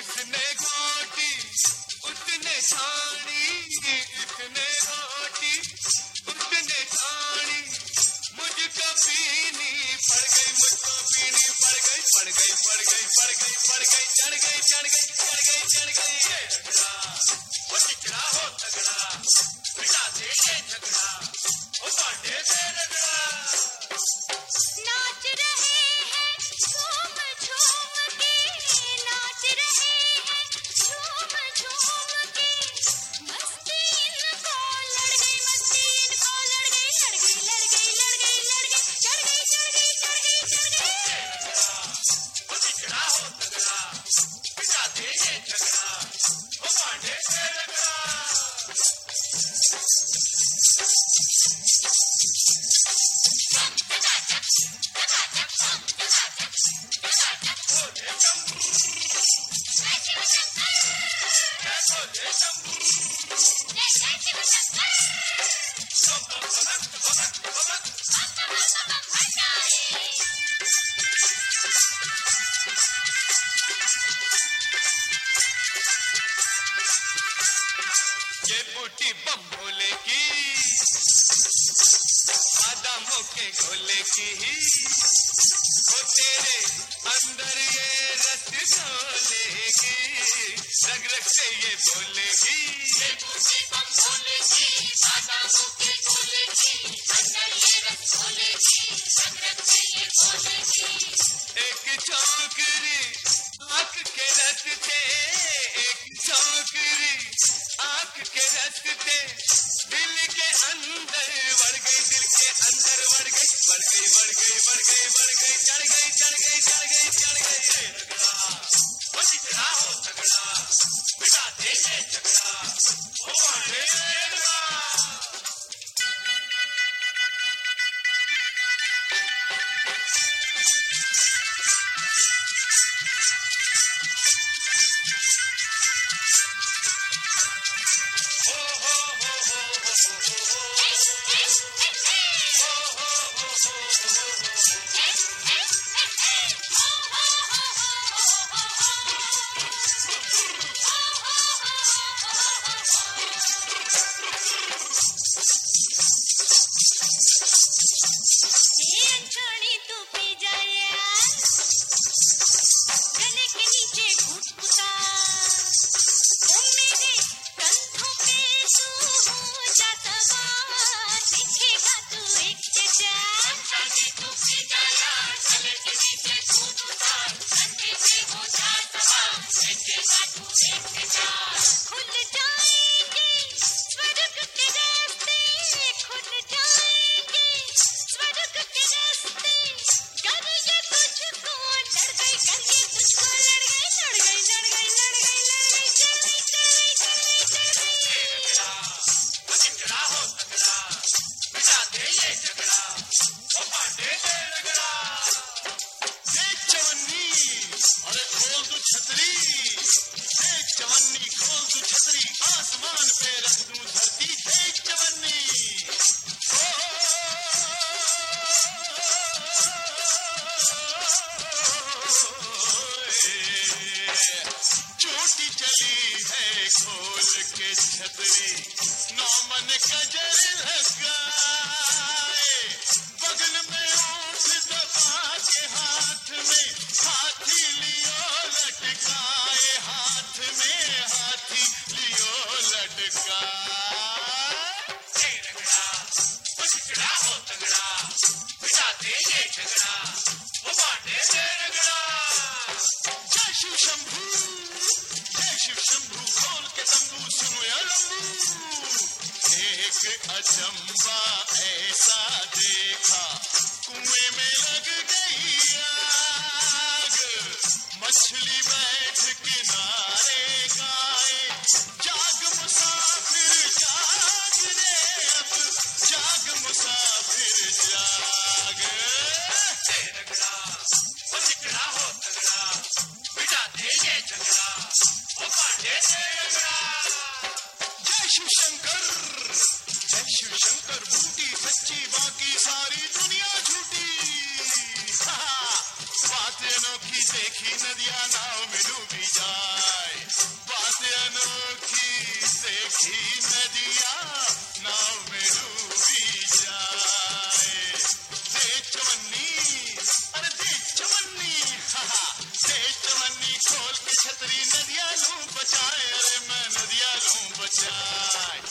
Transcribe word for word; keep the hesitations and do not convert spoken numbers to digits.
जिसने घोटी उसने छानी, इसने घोटी उसने छानी, मुझको पीनी पड़ गई, मुझको पीनी पड़ गई, पड़ गई पड़ गई पड़ गई पड़ गई, चढ़ गई चढ़ गई चढ़ गई चढ़ गई। ये रगड़ा वो चिकड़ा हो तगड़ा, बिना दे ये झगड़ा वो बांटे से रगड़ा। नाच रहे हैं झूम झूम के, नाच रहे हैं झूम झूम के, मस्ती इनको लड़ गई, मस्ती इनको लड़ गई, लड़ गई लड़ गई लड़ गई लड़ गई, चढ़ गई चढ़ गई चढ़ गई चढ़ गई। वो चिकड़ा हो तगड़ा, बिना दे ये झगड़ा वो बांटे से रगड़ा। ये बूटी बम भोले की, बादामों के गोले की, वो तेरे अंदर ये रस घोलेगी, रग रग से ये बोलेगी। ये बूटी बम भोले की, बादामों के गोले की, अंदर ये रस घोलेगी, रग रग से ये बोलेगी। एक छोकरी आँख के रस थे, एक छोकरी आँख के रस थे, दिल के अंदर बढ़ गई, दिल के अंदर बढ़ गई, बढ़ गई बढ़ गई बढ़ गई बढ़ गई, चढ़ गई चढ़ गई चढ़ गई चढ़ गई। रगड़ा वो चिकड़ा हो तगड़ा, बिना दे ये झगड़ा वो बांटे से रगड़ा। आसमान पे रख दूं धरती देख जवानी, चोटी चली है खोल के छतरी, नौ मन कजर लगाए, बगल में ऊँट दबा के हाथ में हाथी लियो लटकाए, हाथ में हाथी लियो लटकाए। रगड़ा वो चिकड़ा हो तगड़ा, बिना दे ये झगड़ा वो बांटे से रगड़ा। जय शिव शंभू जय शिव शंभू, खोल के तंबू सुनो या लंबू। एक अचंबा ऐसा देखा, कुएं में लग गई आग, मछली बैठ किनारे गाए, जाग मुसाफिर जाग रे अब, जाग मुसाफिर जाग। रगड़ा वो चिकड़ा हो तगड़ा, बिना दे ये झगड़ा वो बांटे से रगड़ा। जय शिव शंकर जय शिव शंकर, बूटी सच्ची बाकी सारी दुनिया झूठी। बात अनोखी देखी नदियां नाव में डूबी जाए। नदिया लूं बचाए, अरे मैं नदिया लूं बचाए।